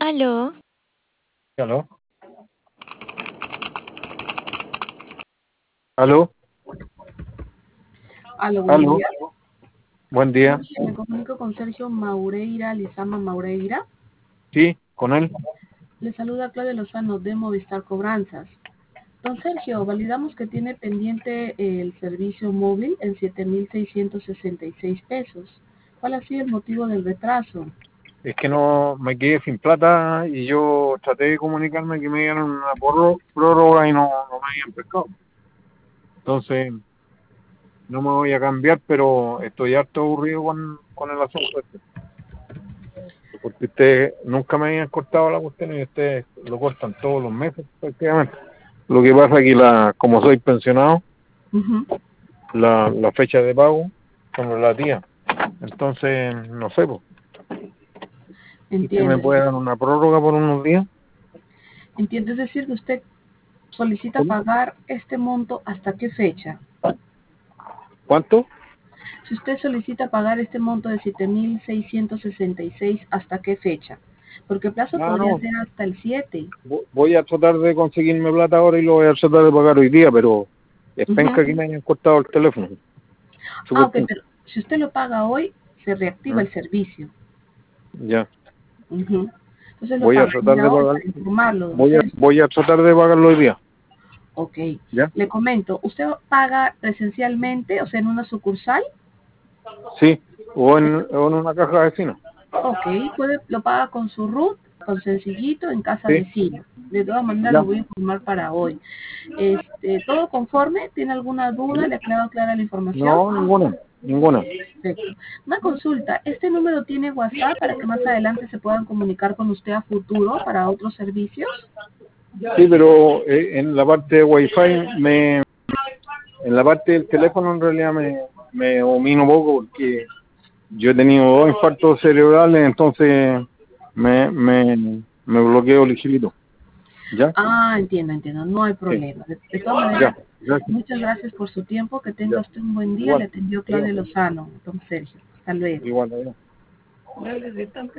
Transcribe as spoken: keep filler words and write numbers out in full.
Aló, ¿Aló? ¿Aló? Aló, buen ¿Aló? día. Buen día. Sí, me comunico con Sergio Maureira, Lizama Maureira. Sí, con él. Le saluda Claudia Lozano de Movistar Cobranzas. Don Sergio, validamos que tiene pendiente el servicio móvil en siete mil seiscientos sesenta y seis pesos. ¿Cuál ha sido el motivo del retraso? Es que no me quedé sin plata y yo traté de comunicarme que me dieran una porro- prórroga y no, no me habían pescado. Entonces, no me voy a cambiar, pero estoy harto aburrido con, con el asunto este. Porque ustedes nunca me habían cortado la cuestión y ustedes lo cortan todos los meses prácticamente. Lo que pasa es que la, como soy pensionado, Ujú. la, la fecha de pago son relativas. Entonces, no sé, pues, ¿usted me Entiendo. puede dar una prórroga por unos días? Entiendo, es decir, que usted solicita ¿Cómo? pagar este monto ¿hasta qué fecha? ¿Cuánto? Si usted solicita pagar este monto de siete mil seiscientos sesenta y seis, ¿hasta qué fecha? Porque el plazo Ah, podría no. ser hasta el siete. Vo- Voy a tratar de conseguirme plata ahora y lo voy a tratar de pagar hoy día, pero es penca que Ujú. me hayan cortado el teléfono. Ah, Súper ok, penca. pero si usted lo paga hoy, se reactiva ¿Ah? el servicio. Ya. Ujú. Entonces lo Voy a tratar pagaría de hoy pagar. para informarlo, don Voy a, Sergio. voy a tratar de pagarlo hoy día. Ok, ¿Ya? le comento, ¿usted paga presencialmente, o sea, en una sucursal? Sí. O en, o en una caja vecina. Ok, puede, lo paga con su R U T, con sencillito, en casa Sí. vecina. De todas maneras lo Ya. voy a informar para hoy. Este, ¿todo conforme? ¿Tiene alguna duda? ¿Le ha quedado clara la información? No, ninguna. Ninguna. Perfecto. Una consulta, ¿este número tiene WhatsApp para que más adelante se puedan comunicar con usted a futuro para otros servicios? Sí, pero eh, en la parte de Wi-Fi, me, en la parte del teléfono en realidad me, me domino poco porque yo he tenido dos infartos cerebrales, entonces me, me, me bloqueo ligerito. ¿Ya? Ah, entiendo, entiendo, no hay Sí. problema. De, de todas maneras, Ya. Gracias. muchas gracias por su tiempo, que tenga Ya. usted un buen día. Le Igual. atendió Igual. Claudia Lozano, don Sergio. Hasta luego. Igual. Igual.